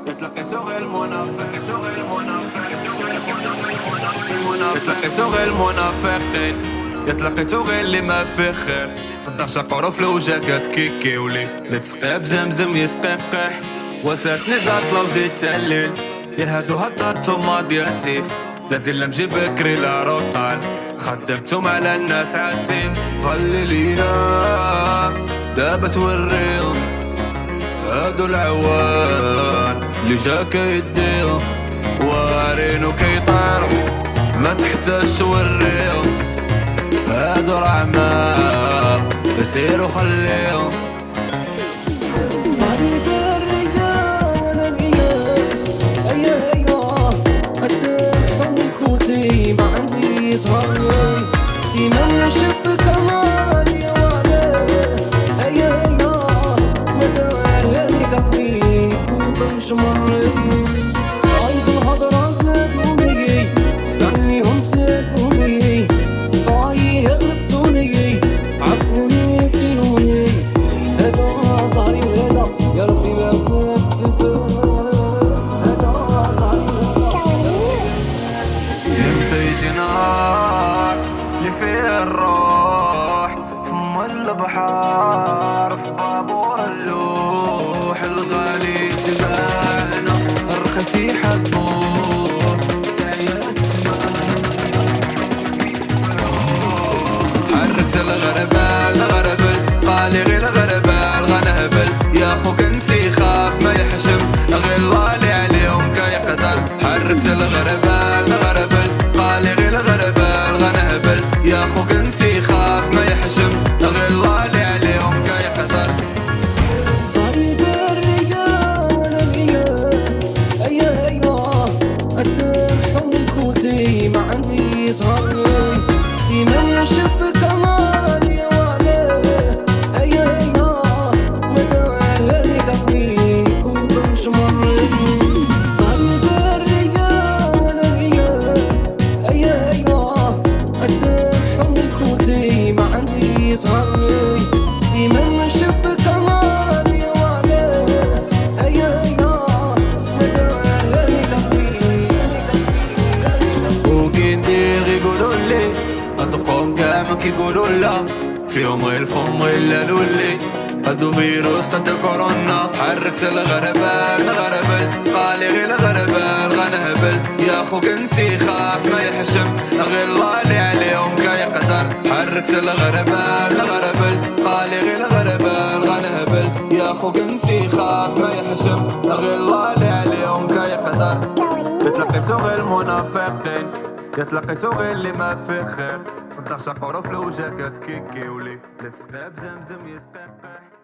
تلقيتو غير المنافق تلقيتو غير المنافقين تلقيتو غير اللي ما فيه خير في الدار شقورو في الوجه كتكيكي ولي لا تسقيها بزمزم يسقيقح وساتني زاطلة وزيد تهليل يا هادو هضرتو ماضي اسيف لازم نجي بكري لا روطال خدمتهم على الناس عاسين خلي ليا دابا توريهم هادو العوان اللي جا كيديهم وارينو كيطيرو ما تحتاج توريهم هادو رعمة سيرو خليهم صاري بالرجال وانا قيام ايوه اسرحهم الكوتي ما عندي صهري في من شب كمان يا ولا ايوه مدار هني قلبي وبمش مري عيد الهضرة زاد ومي عليهم زاد ومي صاير غلطوني عفوني يبكيلوني هذا صاري وهذا يا ربي ما فهمت هذا صاري امتى يجي نهار اللي فيه الروح فم البحار في بابور اللوح الغالي تباعنا الرخيص يحبوه تعيات سمان حركت الغربال قالي غير الغربال غنهبل يا خوك نسي خاف ما يحشم غير الله اللي عليهم كيقدر حركت الغربال قالي غير الغربال غنهبل يا خوك نسي خاف ما يحشم غير الله اللي عليهم كيقدر صاري بالرجال وانا قيام ايوه اسرحهم الكوتي ما عندي صهري في من شب كمان يا ولا ايوه مدار هني قلبي وبمش مري صاري بالرجال وانا قيام ايوه اسرحهم الكوتي ما عندي صهري في من شب كمان يا ولا ايوه مدار هني قلبي وكي ندير يقولوا لي أدقهم كامل كيقولوا لا فيهم غير الفم غير اللولي هادو فيروس هادو كورونا حركت الغربال قالي غير الغربال غنهبل يا خوك نسي خاف ما يحشم غير الله اللي عليهم كيقدر حركت الغربال قالي غير الغربال غنهبل يا خوك نسي خاف ما يحشم غير الله اللي عليهم كيقدر تلقيتو غير المنافقين تلقيتو غير اللي ما فيه خير في الدار شقورو في الوجه كتكيكي ولي لا تسقيها بزمزم يسقيقح